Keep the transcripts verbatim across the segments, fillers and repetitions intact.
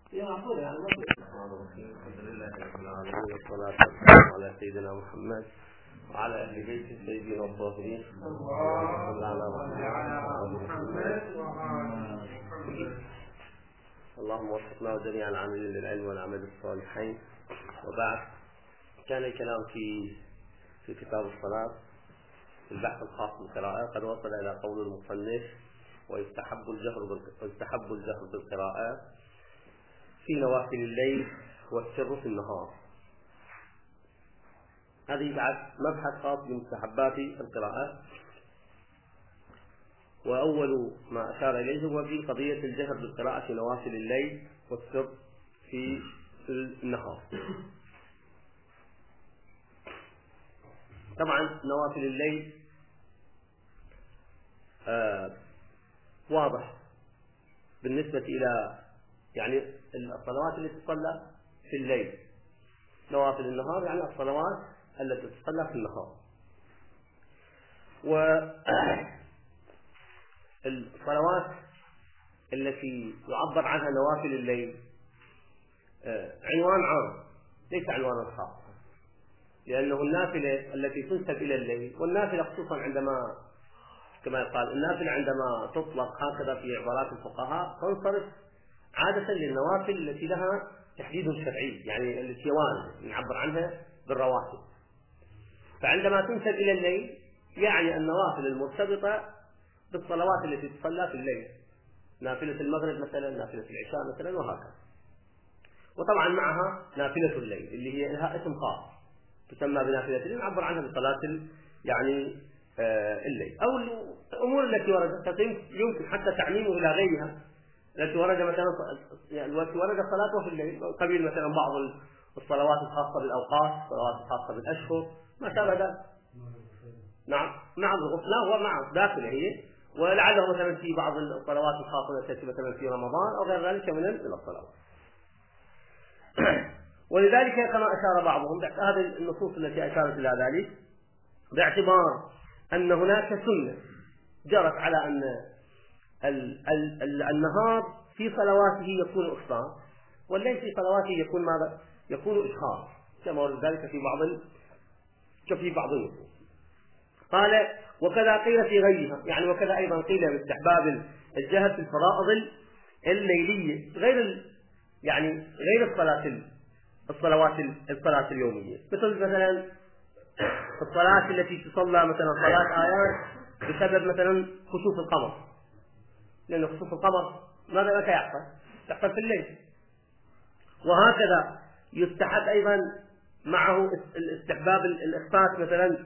يعطونا يعني ما الحمد لله رب العالمين والصلاة والسلام على سيدنا محمد وعلى أهل بيته سيدنا الطاهرين. اللهم صل على محمد. اللهم وفقنا جميعا العاملين للعلم والعمل الصالحين. وبعد، كان الكلام في في كتاب الصلاة في البحث الخاص بالقراءة قد وصل إلى قول المصنف: ويستحب الجهر ويستحب الجهر بالقراءة في نوافل الليل والسر في النهار. هذه بعد مبحث خاص بمستحبات القراءة، وأول ما أشار إليه هو في قضية الجهر بالقراءة في نوافل الليل والسر في النهار. طبعا نوافل الليل آه واضح بالنسبة إلى يعني الصلوات التي تصلى في الليل. نوافل النهار يعني الصلوات التي تصلى في النهار. والصلوات التي يعبر عنها نوافل الليل عنوان عام ليس عنوانا خاصا، لأنه النافلة التي تنسب إلى الليل، والنافلة خصوصا عندما كما يقال النافلة عندما تطلق هكذا في عبارات الفقهاء تنصرف عادة للنوافل التي لها تحديد شرعي، يعني التي وارد نعبر عنها بالرواتب. فعندما تنسب إلى الليل يعني النوافل المرتبطة بالصلوات التي تصلى في الليل، نافلة المغرب مثلا، نافلة العشاء مثلا، وهكذا. وطبعا معها نافلة الليل اللي هي لها اسم خاص تسمى بنافلة الليل، نعبر عنها بصلاة يعني آه الليل. أو الأمور التي وردت يمكن حتى تعميمه إلى غيرها، التي ورد مثلا يعني التي ورد صلاته في الليل، قبيل مثلا بعض الصلوات الخاصة بالأوقات، الصلوات الخاصة بالأشهر، ما شابه ذلك. نعم مع الغسل هو مع داخله هي، ولعله مثلا في بعض الصلوات الخاصة التي مثلا في رمضان أو غير ذلك من الصلوات. ولذلك كما أشار بعضهم هذه النصوص التي أشارت إلى ذلك باعتبار أن هناك سنة جرت على أن ال ال ال النهار في صلواته يكون إخصاص، والليل في صلواته يكون ماذا؟ يكون إشخاص، كما ورد ذلك في بعض في بعض النصوص. قال: وكذا قيل في غيرها، يعني وكذا أيضا قيل باستحباب الجهر في الفرائض الليلية غير يعني غير الصلاة الصلوات الصلاة اليومية، مثل مثلا الصلاة التي تصلى مثلا صلاة آيات بسبب مثلا خسوف القمر، لأن خسوف القمر ماذا متى يحصل؟ يحصل في الليل. وهكذا يستحب أيضا معه الاستحباب الإخفاء مثلا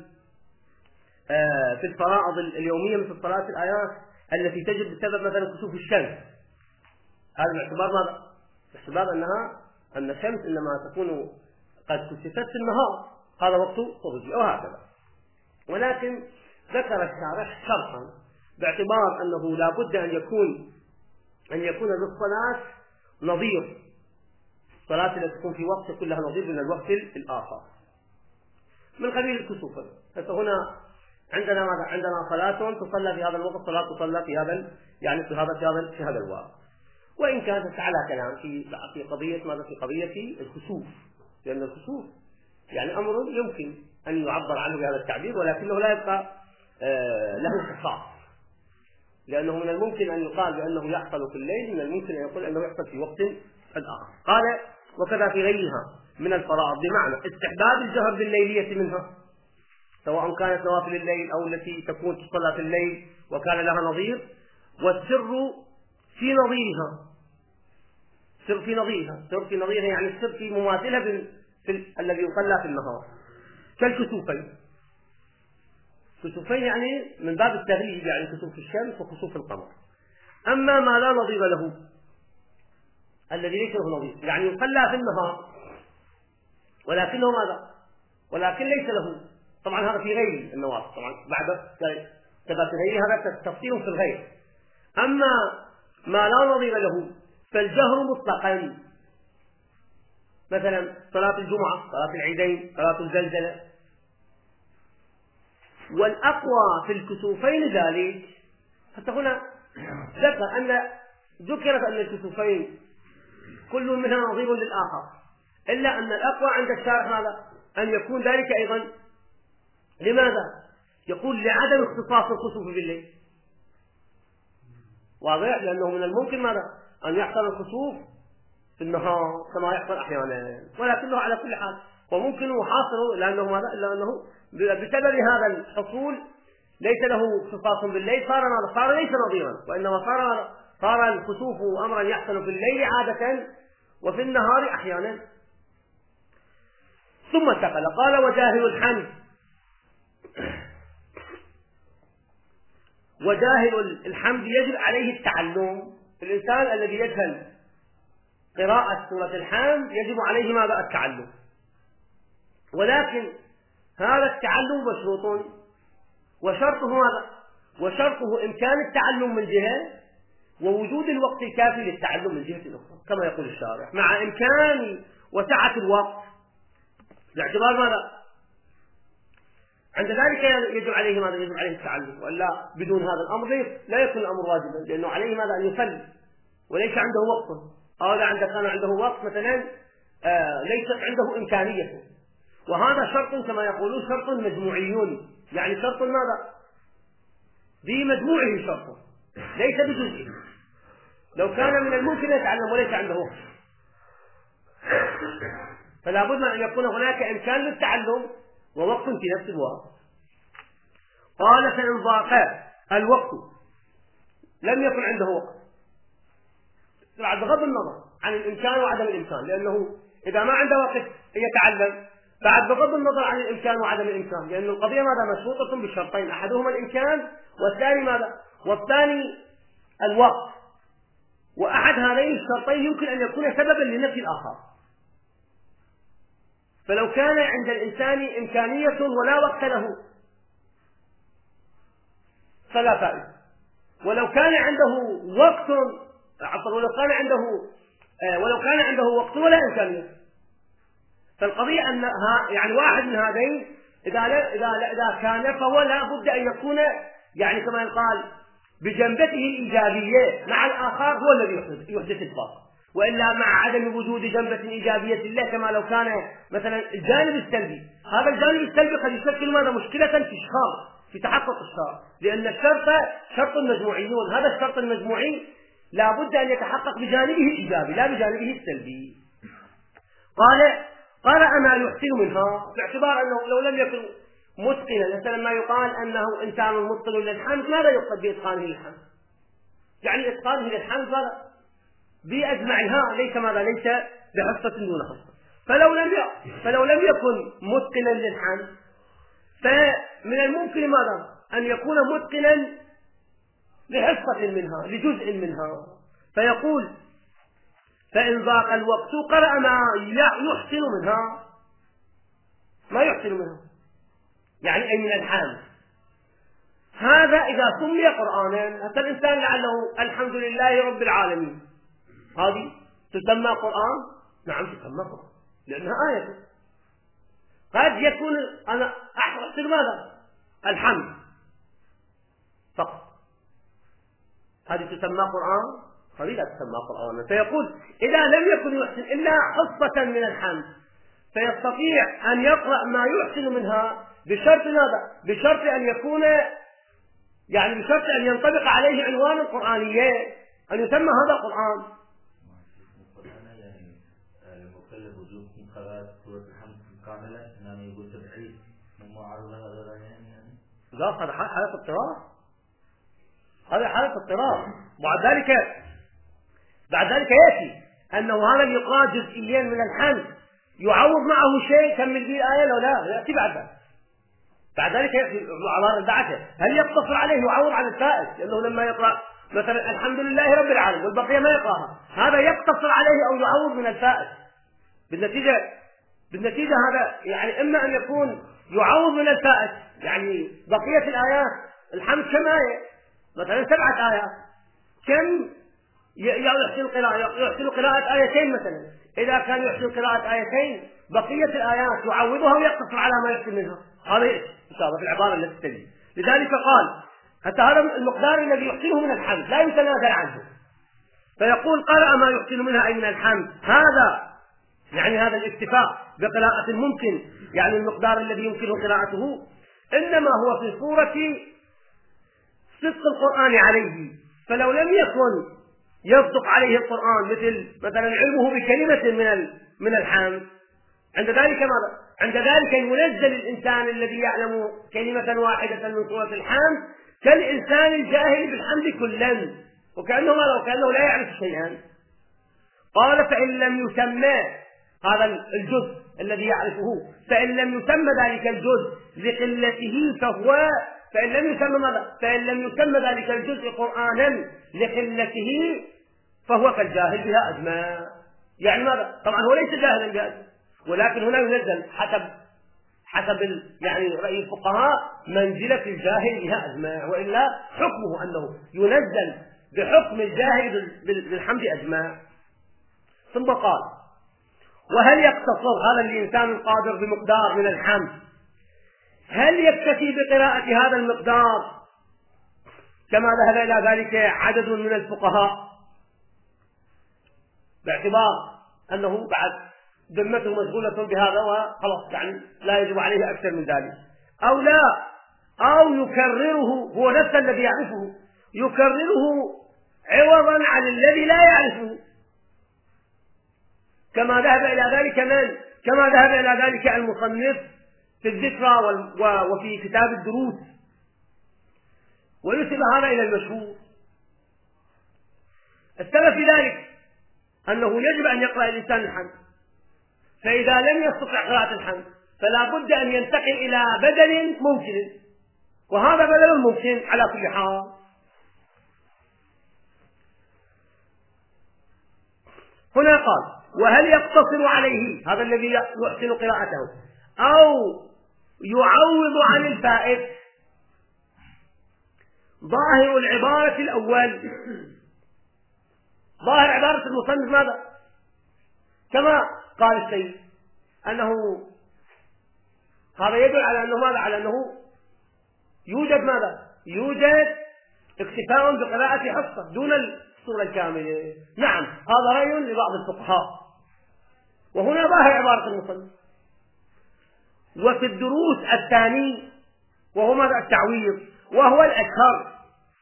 في الفرائض اليومية مثل صلاة الآيات التي تجب بسبب مثلا كسوف الشمس. هذا باعتبار ماذا؟ باعتبار أنها أن الشمس إنما تكون قد كسفت في النهار، هذا وقت خروجها وهكذا. ولكن ذكر الشارح شرطا باعتبار أنه لا بد أن يكون أن يكون للصلاة نظير، الصلاة التي تكون في وقت كلها نظير من الوقت الآخر من قبيل الكسوف. فهنا عندنا ماذا؟ عندنا صلاة تصلى في هذا الوقت، صلاة تصلى في هذا يعني في هذا في هذا في هذا الوقت. وإن كانت على كلام في في قضية ماذا؟ في قضية الخسوف، لأن الخسوف يعني أمر يمكن أن يعبر عنه بهذا التعبير، ولكنه لا يبقى آه له خصاص، لأنه من الممكن أن يقال بأنه يحصل في الليل، من الممكن أن يقول أنه يحصل في وقت آخر. قال: وكذا في غيرها من الفرائض، بمعنى استحباب الجهر بالليلية منها، سواء كانت نوافل الليل أو التي تكون تصلى في الليل وكان لها نظير، والسر في نظيرها، سر في نظيرها، سر في نظيرها يعني السر في مماثلها في ال... الذي يصلى في النهار، كالكسوفين. كسوفين يعني من باب التغليب، يعني كسوف الشمس وكسوف القمر. أما ما لا نظير له، الذي ليس له نظير، يعني يصلى في النهار ولكنه ماذا؟ ولكن ليس له، طبعا هذا في غير النوافل، طبعا بعد كذا في غير هذا تفصيل في الغير. أما ما لا نظير له فالجهر مطلقا، مثلا صلاة الجمعة، صلاة العيدين، صلاة الزلزلة. والأقوى في الكسوفين ذلك، حتى هنا ذكر أن ذكرت أن الكسوفين كل منها نظير للآخر، إلا أن الأقوى عند الشارح ماذا؟ أن يكون ذلك أيضا لماذا؟ يقول لعدم اختصاص الخسوف بالليل، واضح؟ لأنه من الممكن ماذا؟ أن يحصل الخسوف في النهار كما يحصل أحيانا، ولكنه على كل حال وممكن يحاصره، لأنه ماذا؟ إلا أنه بسبب هذا الحصول ليس له اختصاص بالليل، صار ماذا؟ صار ليس نظيرا، وإنما صار صار الخسوف أمرا يحصل في الليل عادة وفي النهار أحيانا. ثم انتقل قال وجاهل الحمد. وجاهل الحمد يجب عليه التعلم، الإنسان الذي يجهل قراءة سورة الحمد يجب عليه ماذا؟ التعلم، ولكن هذا التعلم مشروط، وشرطه ماذا؟ وشرطه إمكان التعلم من جهة، ووجود الوقت الكافي للتعلم من جهة أخرى كما يقول الشارح، مع إمكان وسعة الوقت باعتبار ماذا؟ عند ذلك يجب عليه ماذا؟ يجب عليه التعلم، وإلا بدون هذا الأمر لا يكون الأمر واجبا، لأنه عليه ماذا؟ أن يصلي وليس عنده وقت، أو إذا عنده كان عنده وقت مثلا آه ليست عنده إمكانية، وهذا شرط كما يقولون شرط مجموعي، يعني شرط ماذا؟ بمجموعه شرط ليس بجزء، لو كان من الممكن يتعلم وليس عنده وقت فلا بد من أن يكون هناك إمكان للتعلم ووقت في نفس الوقت. قال فإن ضاق الوقت لم يكن عنده وقت، بغض النظر عن الإمكان وعدم الإمكان، لأنه إذا ما عنده وقت يتعلم بعد بغض النظر عن الإمكان وعدم الإمكان، لأن القضية ماذا؟ مشروطة بشرطين، أحدهما الإمكان والثاني ماذا؟ والثاني الوقت، وأحد هذين الشرطين يمكن أن يكون سببا لنفي الآخر. فلو كان عند الإنسان إمكانية ولا وقت له فلا فائدة، ولو كان عنده وقت عفوا ولو كان عنده آه ولو كان عنده وقت ولا إمكانية، فالقضية أن يعني واحد من هذين إذا لا إذا لا إذا كان فهو لا بد أن يكون يعني كما يقال بجنبته الإيجابية مع الآخر هو الذي يحدث الفرق، وإلا مع عدم وجود جنبة إيجابية له كما لو كان مثلا الجانب السلبي، هذا الجانب السلبي قد يشكل ماذا؟ مشكلة في الشرط في تحقق الشرط، لأن الشرط شرط مجموعي، هذا الشرط المجموعي لا بد أن يتحقق بجانبه الإيجابي لا بجانبه السلبي. قال قرأ ما يحسن منها، باعتبار أنه لو لم يكن متقنا، مثلا ما يقال أنه إنسان متقن للحمد، ماذا يقصد بإتقانه للحمد؟ يعني إتقانه للحمد ماذا؟ بأجمعها، ليس ماذا؟ ليس بحصة دون حصة. فلو لم فلو لم يكن متقنا للحمد فمن الممكن ماذا؟ أن يكون متقنا لحصة منها لجزء منها، فيقول فإن ضاق الوقت قرأ ما يحسن منها، ما يحسن منها يعني أي من الحمد. هذا إذا سمي قرآنا، حتى الإنسان لعله الحمد لله رب العالمين، هذه تسمى قرآن؟ نعم تسمى قرآن لأنها آية. قد يكون أنا أحسن ماذا؟ الحمد فقط، هذه تسمى قرآن؟ هذه لا تسمى قرآنا. فيقول إذا لم يكن يحسن إلا حصة من الحمد فيستطيع أن يقرأ ما يحسن منها بشرط ماذا؟ بشرط أن يكون يعني بشرط أن ينطبق عليه عنوان القرآنية، أن يسمى هذا قرآن. يعني المكلف وجوب قراءة سورة الحمد كاملة، يعني يقول تبعيد من معارضة هذا يعني لا، هذا حالة اضطرار، هذا حالة اضطرار. بعد ذلك بعد ذلك يأتي أنه هذا يقرأ جزئيا من الحمد يعوض معه شيء كمل به الآية لو لا يأتي بعد ذلك. بعد ذلك يأتي عبارة بعدها هل يقتصر عليه يعوض عن الفائز، لأنه لما يقرأ مثلا الحمد لله رب العالمين والبقية ما يقرأها، هذا يقتصر عليه أو يعوض من الفائز. بالنتيجة بالنتيجة هذا يعني إما أن يكون يعوض من الفائز، يعني بقية الآيات الحمد كم آية؟ مثلا سبعة آيات، كم يحسن قراءة يحسن قراءة آيتين مثلا، إذا كان يحسن قراءة آيتين بقية الآيات يعوضها ويقتصر على ما يحسن منها. هذا إن شاء الله في العبارة التي تلي. لذلك قال حتى هذا المقدار الذي يحسنه من الحمد لا يتنازل عنه، فيقول قرأ ما يحسن منها أي من الحمد، هذا يعني هذا الاكتفاء بقراءة ممكن، يعني المقدار الذي يمكن قراءته، إنما هو في صورة صدق القرآن عليه. فلو لم يكن يصدق عليه القرآن مثل مثلا علمه بكلمة من من الحمد، عند ذلك ماذا؟ عند ذلك ينزل الإنسان الذي يعلم كلمة واحدة من سورة الحمد كالإنسان الجاهل بالحمد كلا، وكأنه ماذا؟ وكأنه لا يعرف شيئا. قال فإن لم يسمى هذا الجزء الذي يعرفه، فإن لم يسمى ذلك الجزء لقلته فهو فإن لم يسمى ماذا؟ فإن لم يسمى ذلك الجزء قرآنا لقلته فهو كالجاهل بها أجمع. يعني ماذا؟ طبعا هو ليس جاهلا بها، ولكن هنا ينزل حسب حسب يعني رأي الفقهاء منزلة الجاهل بها أجمع، وإلا حكمه أنه ينزل بحكم الجاهل بالحمد أجمع. ثم قال وهل يقتصر هذا الإنسان القادر بمقدار من الحمد، هل يكتفي بقراءة هذا المقدار كما ذهب إلى ذلك عدد من الفقهاء، باعتبار أنه بعد ذمته مشغولة بهذا وخلاص يعني لا يجب عليه أكثر من ذلك، أو لا، أو يكرره هو نفسه الذي يعرفه يكرره عوضا عن الذي لا يعرفه، كما ذهب إلى ذلك من كما ذهب إلى ذلك المصنف في الذكرى وفي كتاب الدروس، وينسب هذا إلى المشهور. السبب في ذلك أنه يجب أن يقرأ الإنسان الحمد، فإذا لم يستطع قراءة الحمد فلا بد أن ينتقل إلى بدل ممكن، وهذا بدل ممكن على كل حال. هنا قال وهل يقتصر عليه هذا الذي يحسن قراءته أو يعوض عن الفائت؟ ظاهر العبارة الأول، ظاهر عبارة المصنف ماذا؟ كما قال السيد أنه هذا يدل على أنه ماذا؟ على أنه يوجد ماذا؟ يوجد اكتفاء بقراءة حصة دون الصورة الكاملة. نعم هذا رأي لبعض الفقهاء، وهنا ظاهر عبارة المصنف. وفي الدروس الثاني وهو ماذا؟ التعويض، وهو الأشهر.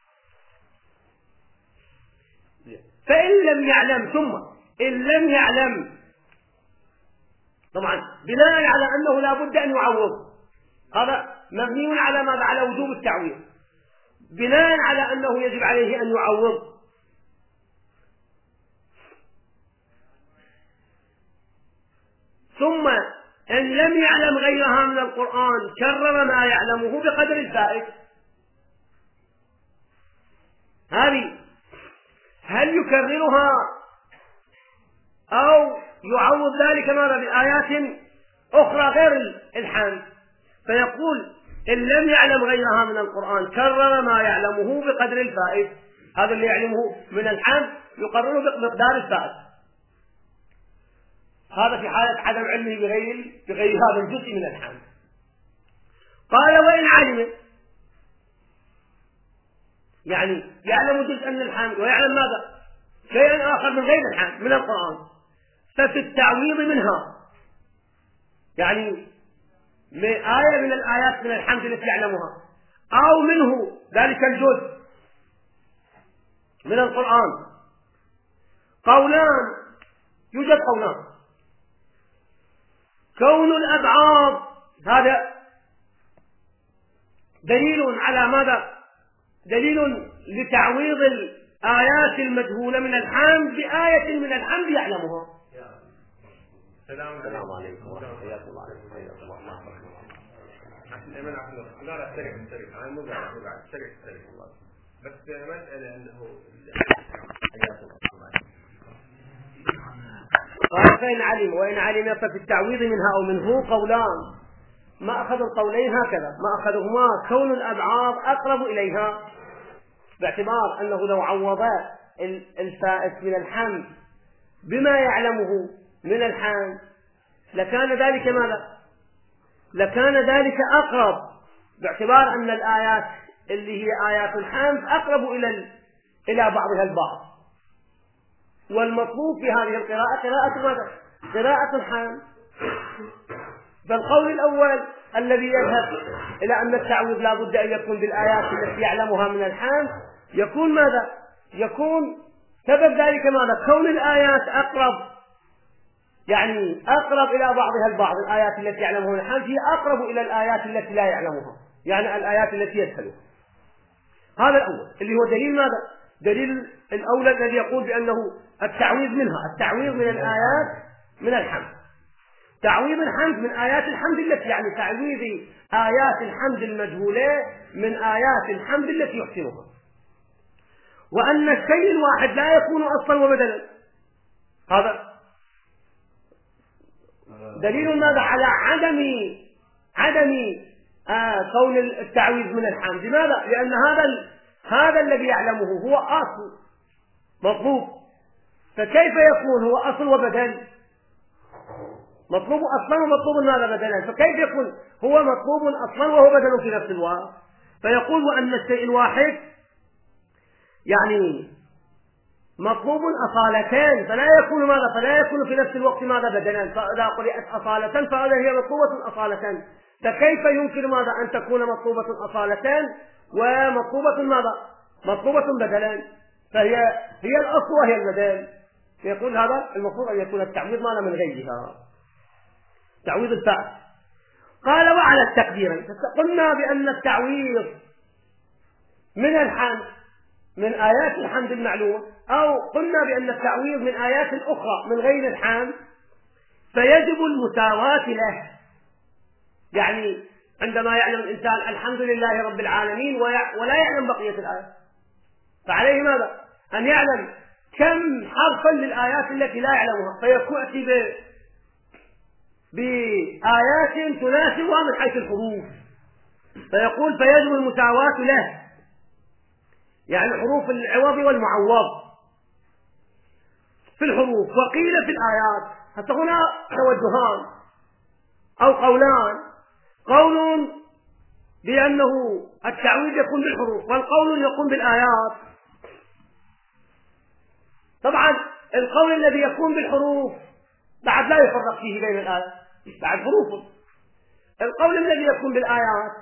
فإن لم يعلم ثم إن لم يعلم، طبعا بناء على أنه لا بد أن يعوض، هذا مبني على ماذا؟ على وجوب التعويض، بناء على أنه يجب عليه أن يعوض. ثم إن لم يعلم غيرها من القرآن كرر ما يعلمه بقدر الفائت. هذه هل يكررها أو يعوض ذلك ماذا؟ بآيات أخرى غير الحمد، فيقول إن لم يعلم غيرها من القرآن كرر ما يعلمه بقدر الفائت. هذا اللي يعلمه من الحمد يقرره بمقدار الفائت، هذا في حالة عدم علمه بغير بغير هذا الجزء من الحمد. قال وإن علم، يعني يعلم جزءا من الحمد ويعلم ماذا؟ شيئا آخر من غير الحمد من القرآن، ففي التعويض منها، يعني من آية من الآيات من الحمد التي يعلمها أو منه ذلك الجزء من القرآن، قولان، يوجد قولان. كون الأبعاض هذا دليل على ماذا؟ دليل لتعويض الآيات المجهولة من الحمد بآية من الحمد يعلمها. السلام عليكم ورحمة الله وبركاته. لا لا سريع سريع أنا مو قاعد مو قاعد سريع سريع الله، بس مسألة أنه قال فإن علم وإن علم ففي التعويض منها أو منه قولان، ما أخذوا القولين هكذا، ما أخذهما كون الأبعاض أقرب إليها، باعتبار أنه لو عوض الفائت من الحمد بما يعلمه من الحمد لكان ذلك ماذا؟ لكان ذلك أقرب، باعتبار أن الآيات اللي هي آيات الحمد أقرب إلى إلى بعضها البعض. والمطلوب في هذه القراءة قراءة ماذا؟ قراءة الحمد. فالقول الأول الذي يذهب إلى أن التعويض لا بد أن يكون بالآيات التي يعلمها من الحمد، يكون ماذا؟ يكون سبب ذلك ماذا؟ كون الآيات أقرب، يعني أقرب إلى بعضها البعض. الآيات التي يعلمها من الحمد هي أقرب إلى الآيات التي لا يعلمها، يعني الآيات التي يسهلها. هذا الأول اللي هو دليل ماذا؟ دليل الأولى الذي يقول بأنه التعويض منها، التعويض من الآيات من الحمد. تعويض الحمد من آيات الحمد التي يعني تعويض آيات الحمد المجهولة من آيات الحمد التي يحسنها. وأن الشيء الواحد لا يكون أصلا وبدلا، هذا دليل ماذا؟ على عدم عدم آه كون التعويض من الحمد. لماذا؟ لأن هذا ال... هذا الذي يعلمه هو أصل مطلوب، فكيف يكون هو أصل وبدل؟ مطلوب أصلا ومطلوب ماذا؟ بدلا. فكيف يكون هو مطلوب أصلا وهو بدل في نفس الوقت؟ فيقول وأن الشيء الواحد يعني مطلوب أصالتان، فلا يكون ماذا؟ فلا يكون في نفس الوقت ماذا؟ بدلا. فإذا قرأت أصالة فهذا هي مطلوبة أصالتان، فكيف يمكن ماذا أن تكون مطلوبة أصالتان ومطلوبة ماذا؟ مطلوبة بدلا؟ فهي هي الأصل وهي البدل. يقول هذا المفروض أن يكون التعويض ماذا من غيرها، تعويض الفعل. قال وعلى التقديرين، قلنا بأن التعويض من الحمد من آيات الحمد المعلومة، أو قلنا بأن التعويض من آيات أخرى من غير الحمد، فيجب المساواة له. يعني عندما يعلم الإنسان الحمد لله رب العالمين ولا يعلم بقية الآيات، فعليه ماذا؟ أن يعلم كم حرفا للآيات التي لا يعلمها، فيأتي بآيات تناسبها من حيث الحروف. فيقول فيجب المساواة له، يعني حروف العوض والمعوض في الحروف. وقيل في الآيات، حتى هنا توجهان أو قولان، قول بأنه التعويض يكون بالحروف، والقول يكون بالآيات. طبعا القول الذي يكون بالحروف بعد لا يفرق فيه بين الآيات، بعد حروف. القول الذي يكون بالآيات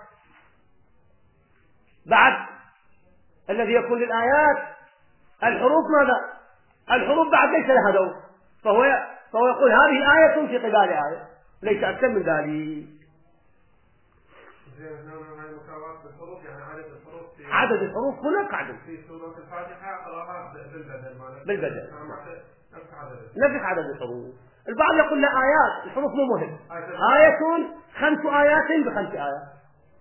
بعد الذي يكون للآيات الحروف ماذا؟ الحروف بعد ليس لها دور، فهو فهو يقول هذه آية في قبال آية، ليس أكثر من ذلك. عدد الحروف هناك عدد في سورة الفاتحة قراءات بالبدل بالبدل نفس عدد الحروف. البعض يقول لا آيات الحروف مو مهم، آية خمس آيات بخمس آيات.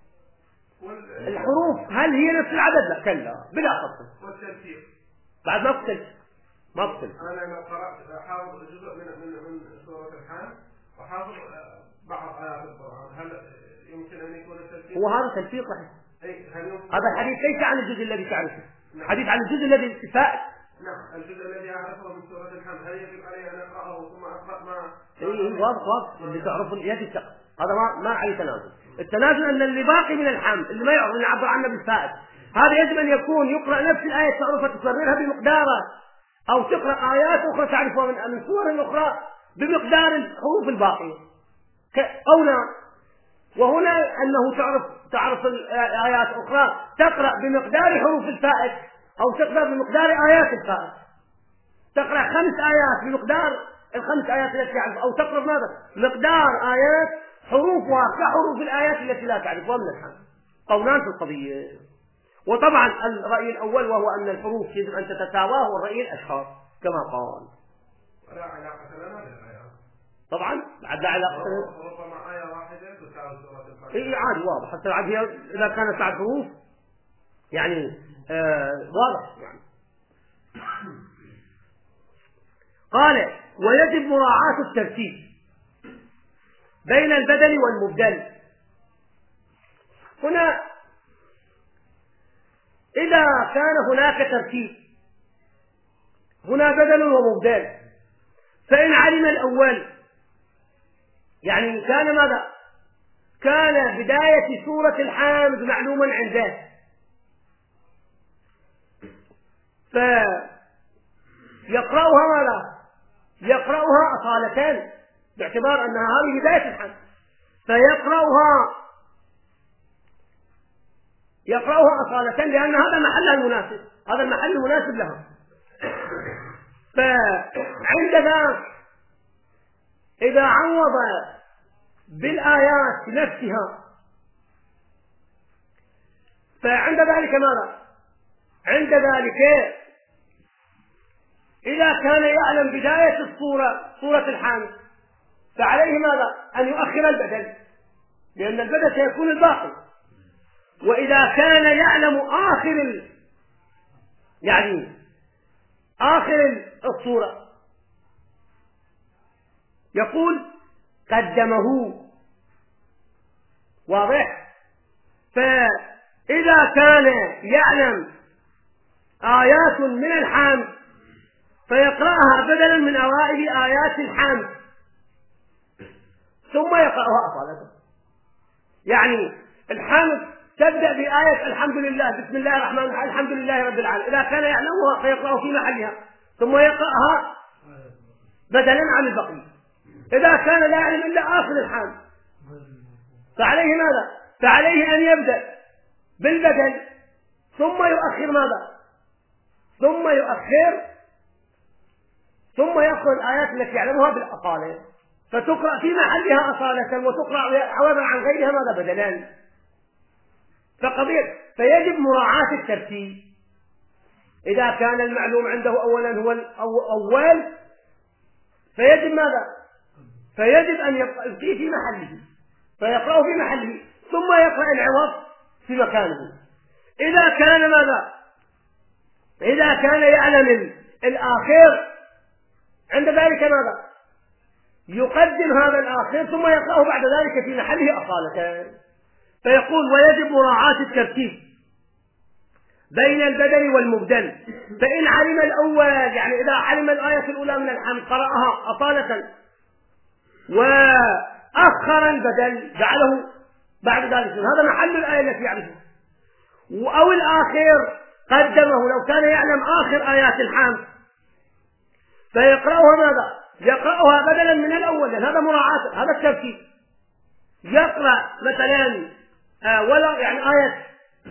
الحروف هل هي نفس العدد؟ لا، كلا بلا خصم. والترتيب بعد ما قتل ما قتل. أنا لما قرأت حافظ جزء من من من سورة الحمد وحافظ بعض آيات القرآن، هل يمكن أن يكون الترتيب؟ هو هذا تلفيق صحيح. هذا الحديث ليس عن الجزء الذي تعرفه، الحديث عن الجزء الذي استفاء. نعم، الجزء الذي أعرفه من سورة الحمد هل يجب علي أن أقرأه ثم أقرأ ما؟ إيه واضح واضح اللي تعرفه يجب تقرأ، هذا ما ما عليه تنازل. التنازل أن اللي باقي من الحمد اللي ما يعرف نعبر عنه بالفائد، هذا يجب أن يكون يقرأ نفس الآية تعرفها تكررها بمقدارها، أو تقرأ آيات أخرى تعرفها من من سور أخرى بمقدار الحروف الباقية قولا. وهنا أنه تعرف تعرف الآيات أخرى تقرأ بمقدار حروف الفائد، أو تقرأ بمقدار آيات الفائد، تقرأ خمس آيات بمقدار الخمس آيات التي تعرف، أو تقرأ ماذا؟ مقدار آيات حروفها كحروف الآيات التي لا تعرفها من الحمد. قولان في القضية. وطبعا الرأي الأول وهو أن الحروف يجب أن تتساوى، هو الرأي الأشهر كما قال. ولا علاقة لنا بالآيات. طبعا بعد لا علاقة. ربما آية واحدة تساوي سورة الفاتحة. إيه عادي واضح، حتى بعد هي إذا كانت بعد حروف يعني آه واضح يعني. قال ويجب مراعاة الترتيب بين البدل والمبدل. هنا إذا كان هناك ترتيب، هنا بدل ومبدل، فإن علم الأول يعني كان ماذا؟ كان بداية سورة الحمد معلوما عنده، يقرأها ماذا؟ يقرأها أصالة باعتبار أنها هذه بداية الحمد، فيقرأها يقرأها أصالة لأن هذا محلها المناسب، هذا المحل المناسب لها. فعند ذلك إذا عوض بالآيات نفسها فعند ذلك ماذا؟ عند ذلك إذا كان يعلم بداية الصورة صورة الحمد فعليه ماذا؟ أن يؤخر البدل، لأن البدل سيكون الباقي. وإذا كان يعلم آخر ال... يعني آخر الصورة يقول قدمه. واضح؟ فإذا كان يعلم آيات من الحمد فيقرأها بدلا من أوائل آيات الحمد ثم يقرأها أصالة. يعني الحمد تبدأ بآية الحمد لله بسم الله الرحمن الرحيم الحمد لله رب العالمين، إذا كان يعلمها فيقرأ في محلها ثم يقرأها بدلا عن البقية. إذا كان لا يعلم إلا آخر الحمد فعليه ماذا؟ فعليه أن يبدأ بالبدل ثم يؤخر ماذا؟ ثم يؤخر ثم يقرأ الآيات التي يعلمها بالأصالة فتقرأ في محلها أصالة وتقرأ عوضا عن غيرها ماذا؟ بدلان. فقضية فيجب مراعاة الترتيب. إذا كان المعلوم عنده أولا هو الأول فيجب ماذا؟ فيجب أن يبقيه في محله فيقرأه في محله ثم يقرأ العوض في مكانه. إذا كان ماذا؟ إذا كان يعلم الآخر عند ذلك ماذا؟ يقدم هذا الآخر ثم يقرأه بعد ذلك في محله أصالة. فيقول ويجب مراعاة الترتيب بين البدل والمبدل. فإن علم الأول يعني إذا علم الآية الأولى من الحمد قرأها أصالة وأخر البدل جعله بعد ذلك، هذا محل الآية التي يعرفها. أو الآخر قدمه لو كان يعلم آخر آيات الحمد فيقرأها ماذا؟ يقرأها بدلا من الأول، هذا مراعاة هذا الترتيب. يقرأ مثلا آه ولا يعني آية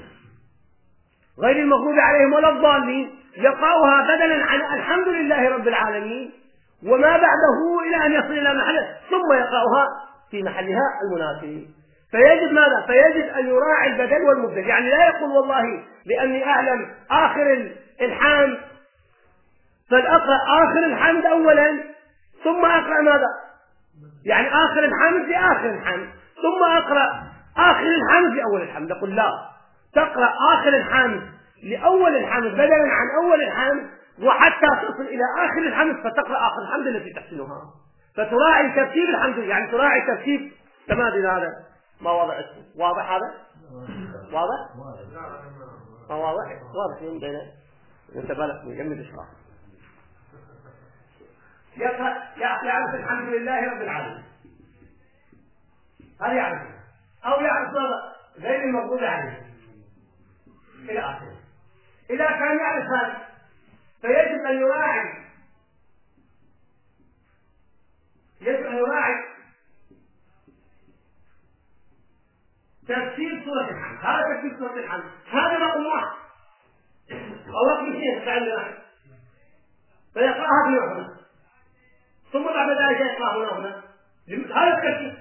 غير المغضوب عليهم ولا الضالين يقرأها بدلا عن الحمد لله رب العالمين وما بعده إلى أن يصل إلى محله ثم يقرأها في محلها المناسب. فيجب ماذا؟ فيجب أن يراعي البدل والمبدل. يعني لا يقول والله لأني أعلم آخر الحمد فالأقرأ آخر الحمد أولا ثم أقرأ ماذا؟ يعني آخر الحمد لآخر الحمد ثم أقرأ آخر الحمد لأول الحمد. نقول لا، تقرأ آخر الحمد لأول الحمد بدلا عن أول الحمد وحتى تصل إلى آخر الحمد فتقرأ آخر الحمد التي تحسنها. فتراعي ترتيب الحمد يعني تراعي ترتيب تماثل. هذا ما واضح اسمه. واضح هذا؟ واضح؟ ما واضح؟ واضح يوم بينه انت بالك من جميل الإشراف. يقرأ يعرف الحمد لله رب العالمين هل يعرف أو يعرف ماذا؟ غير المغضوب عليه إلى آخره. إذا كان يعرف هذا فيجب أن يراعي يجب أن يراعي تفسير سورة الحمد. هذا تفسير سورة الحمد هذا رقم واحد أو رقم اثنين فعلنا فيقرأها في هنا ثم بعد ذلك يقرأ هنا هذا التفسير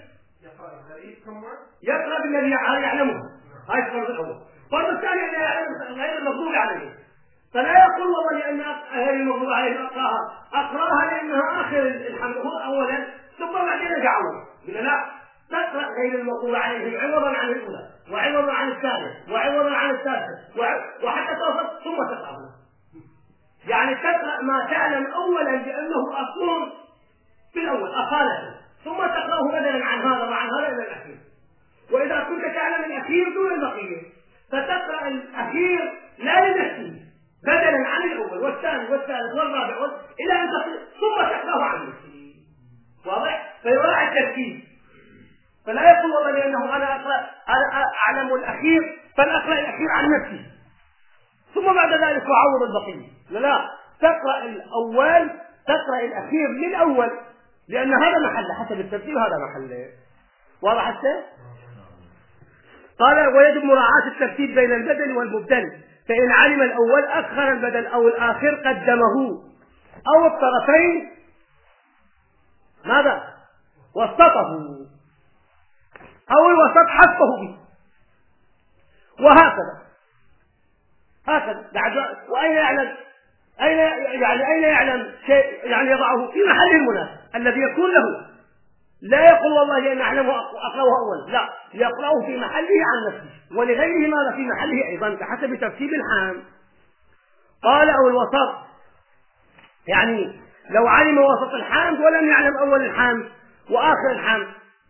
يقرأ بالذي يعلمه. هاي الفرض الأول. الفرض الثاني أن يعلم غير المغضوب عليه فلا يقول والله لأن غير المغضوب عليه أقرأها أقرأها لأنها آخر الحمد هو أولا ثم بعدين أجعله. لا، تقرأ غير المغضوب عليه عوضا عن الأولى وعوضا عن الثانية وعوضا عن الثالثة وحتى توصل ثم تقرأه. يعني تقرأ ما تعلم أولا لأنه أصل في الأول أصالة ثم تقرأه بدلا عن هذا وعن هذا إلى الأخير. وإذا كنت تعلم الأخير دون البقية فتقرأ الأخير لا لنفسه بدلا عن الأول والثاني والثالث والرابع إلى أن تصل ثم تقرأه عن نفسه. واضح؟ فيراعي الترتيب. فلا يقول والله لأنه أنا أقرأ أنا أعلم الأخير فلأقرأ الأخير عن نفسي ثم بعد ذلك أعوض البقية. لا لا، تقرأ الأول تقرأ الأخير للأول، لأن هذا محله حسب الترتيب، هذا محله. واضح حتى؟ قال ويجب مراعاة الترتيب بين البدل والمبدل، فإن علم الأول أخر البدل أو الآخر قدمه، أو الطرفين ماذا؟ وسطه، أو الوسط حفه به، وهكذا هكذا. وأين يعلم أين يعني أين يعلم شيء يعني يضعه في محله المناسب الذي يكون له، لا يقول والله لأن أعلمه أقرأه أول، لا، يقرأه في محله عن نفسه ولغيره ماذا في محله أيضا بحسب ترتيب الحام. قال أو الوسط، يعني لو علم وسط الحامد ولم يعلم أول الحامد وآخر الحامد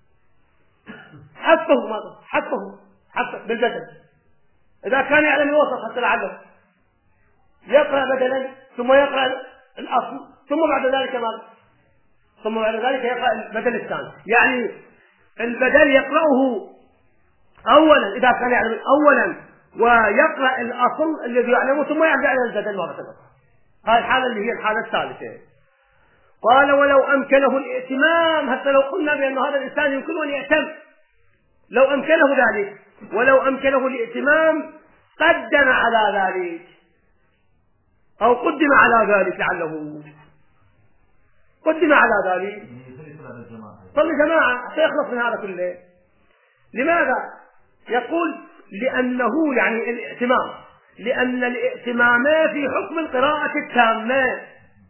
حفه ماذا؟ حفه حفه بالبدل. إذا كان يعلم الوسط حتى لعله يقرأ بدلا ثم يقرأ الأصل ثم بعد ذلك ماذا؟ ثم بعد ذلك يقرأ البدل الثاني، يعني البدل يقرأه أولا إذا كان يعلم أولا ويقرأ الأصل الذي يعلمه ثم يرجع إلى البدل مرة أخرى. هذه الحالة اللي هي الحالة الثالثة. قال ولو أمكنه الائتمام، حتى لو قلنا بأن هذا الإنسان يمكنه أن يأتم، لو أمكنه ذلك، ولو أمكنه الائتمام قدم على ذلك أو قدم على ذلك، لعله قدم على ذلك صلي جماعة حتى يخلص من هذا كله. لماذا؟ يقول لأنه يعني الائتمام، لأن الائتمام في حكم القراءة التامة،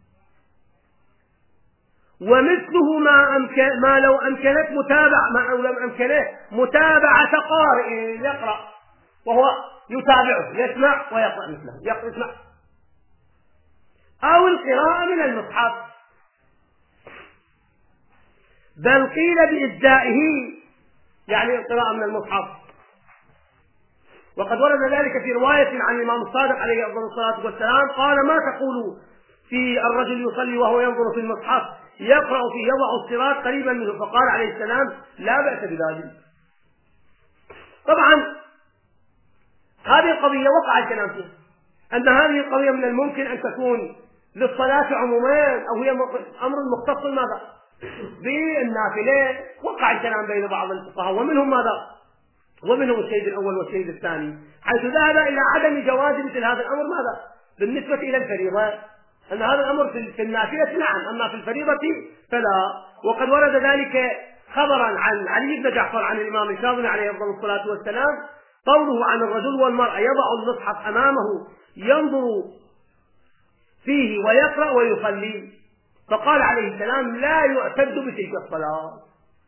ومثله ما أمكن ما لو أمكنت متابعة ما أو لم أمكنه متابعة قارئ يقرأ وهو يتابعه يسمع ويقرأ مثله يسمع، أو القراءة من المصحف، بل قيل بإجزائه يعني القراءة من المصحف. وقد ورد ذلك في رواية عن الإمام الصادق عليه أفضل الصلاة والسلام قال ما تقول في الرجل يصلي وهو ينظر في المصحف يقرأ فيه يضع الصراط قريبا منه، فقال عليه السلام لا بأس بذلك. طبعا هذه القضية وقع الكلام فيها أن هذه القضية من الممكن أن تكون للصلاة عموما أو هي أمر مختص ماذا بالنافلة. وقع الكلام بين بعض الفقهاء ومنهم ماذا ومنهم الشيء الأول والشيء الثاني، حيث ذهب إلى عدم جواز مثل هذا الأمر ماذا بالنسبة إلى الفريضة، أن هذا الأمر في النافلة نعم، أما في الفريضة فلا. وقد ورد ذلك خبرا عن علي بن جعفر عن الإمام الكاظم عليه أفضل الصلاة والسلام قوله عن الرجل والمرأة يضع المصحف أمامه ينظر فيه ويقرأ ويصلي، فقال عليه السلام لا يعتد بتلك الصلاة،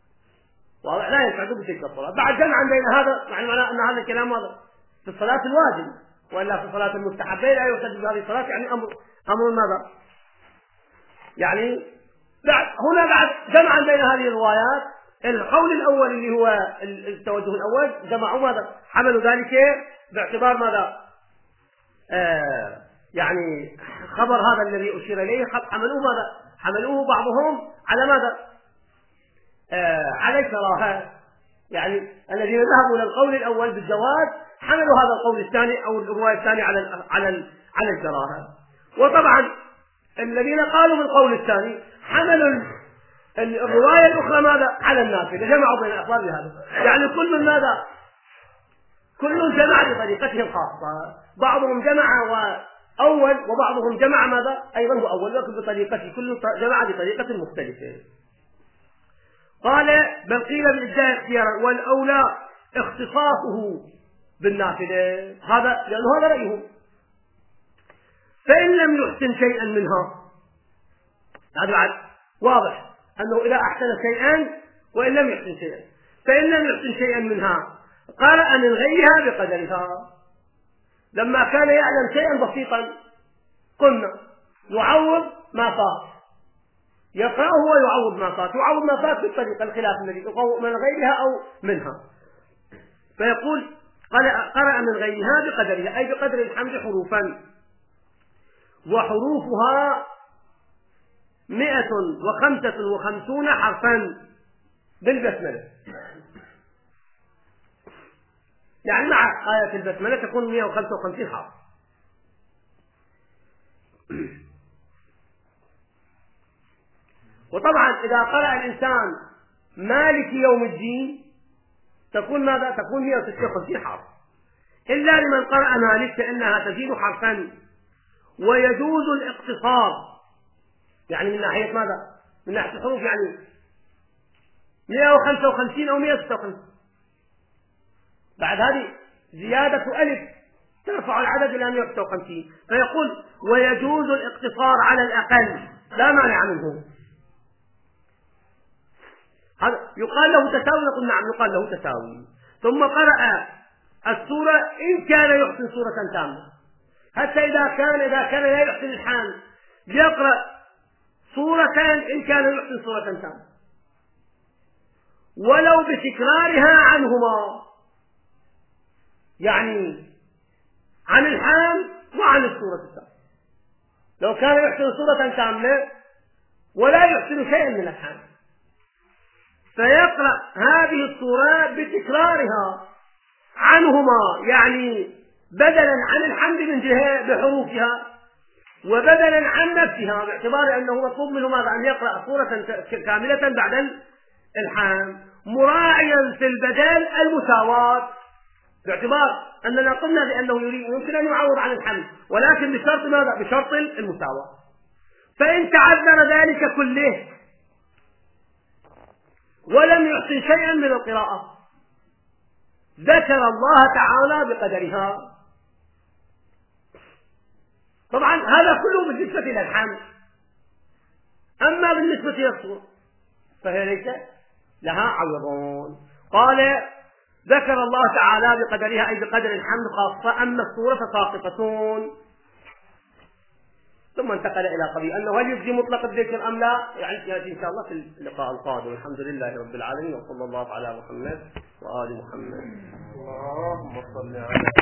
لا يعتد بتلك الصلاة. بعد جمعا بين هذا يعني معناه أن هذا الكلام هذا في الصلاة الواجب، وإلا في الصلاة المستحبة لا يعتد بهذه الصلاة، يعني أمر أمر ماذا يعني بعد هنا بعد جمعا بين هذه الروايات القول الأول اللي هو التوجه الأول جمعوا ماذا حملوا ذلك باعتبار ماذا آه يعني خبر هذا الذي أشير إليه حملوه ماذا حملوه بعضهم على ماذا آه على الكراهة، يعني الذين ذهبوا إلى القول الأول بالجواز حملوا هذا القول الثاني أو الرواية الثانية على ال على ال على الكراهة. وطبعا الذين قالوا بالقول الثاني حملوا الرواية الأخرى ماذا على النافلة، جمعوا بين الأخبار بهذا، يعني كل من ماذا كل جمع بطريقته الخاصة، بعضهم جمع وأول وبعضهم جمع ماذا أيضا هو أول لكن بطريقته، كل جمع بطريقة مختلفة. قال بل قيل بالإجزاء اختيارا والأولى اختصاصه بالنافلة، هذا لأنه هذا رأيهم. فإن لم يحسن شيئا منها، هذا بعد واضح أنه إذا أحسن شيئا وإن لم يحسن شيئا، فإن لم يحسن شيئا منها قرأ من غيرها بقدرها. لما كان يعلم شيئا بسيطا قلنا يعوض ما فات، يقرأه ويعوض ما فات، يعوض ما فات بالطريقة الخلاف الذي من غيرها أو منها، فيقول قرأ من غيرها بقدرها أي بقدر الحمد حروفا، وحروفها مئة وخمسة وخمسون حرفا بالبسملة، يعني مع آية البسملة تكون مئة وخمسة وخمسين حرف. وطبعا إذا قرأ الإنسان مالك يوم الدين تكون ماذا؟ تكون مئة وستة وخمسين حرف، إلا لمن قرأ مالك فإنها تزيد حرفا. ويجوز الاقتصار، يعني من ناحية ماذا؟ من ناحية الحروف، يعني مئة وخمسة وخمسين أو مئة وستة وخمسين، بعد هذه زيادة ألف ترفع العدد إلى مئة وستة وخمسين، فيقول ويجوز الاقتصار على الأقل لا مانع منه. هذا يقال له تساوي؟ نقول نعم يقال له تساوي. ثم قرأ السورة إن كان يحسن سورة تامة، حتى إذا كان إذا كان لا يحسن الحال يقرأ سورة إن كان يحسن سورة تامة ولو بتكرارها عنهما، يعني عن الحال وعن السورة التامة. لو كان يحسن سورة تامة ولا يحسن شيئا من الحال فيقرأ هذه السورة بتكرارها عنهما، يعني بدلا عن الحمد من جهة بحروفها وبدلا عن نفسها، باعتبار أنه مطلوب منه ماذا؟ أن يقرأ سورة كاملة بعد الحمد، مراعيا في البدل المساواة، باعتبار أننا قلنا بأنه يريد يمكن أن يعوض عن الحمد ولكن بشرط ماذا؟ بشرط المساواة. فإن تعذر ذلك كله ولم يحسن شيئا من القراءة ذكر الله تعالى بقدرها. طبعا هذا كله بالنسبة إلى الحمد، أما بالنسبة إلى السورة فهي ليس لها عوضون. قال ذكر الله تعالى بقدرها أي بقدر الحمد خاصة، أما السورة فساقطة. ثم انتقل إلى قضية أنه هل يجزي مطلق الذكر أم لا، يعني يأتي إن شاء الله في اللقاء القادم. الحمد لله رب العالمين، وصلى الله على محمد وآل محمد. اللهم صل على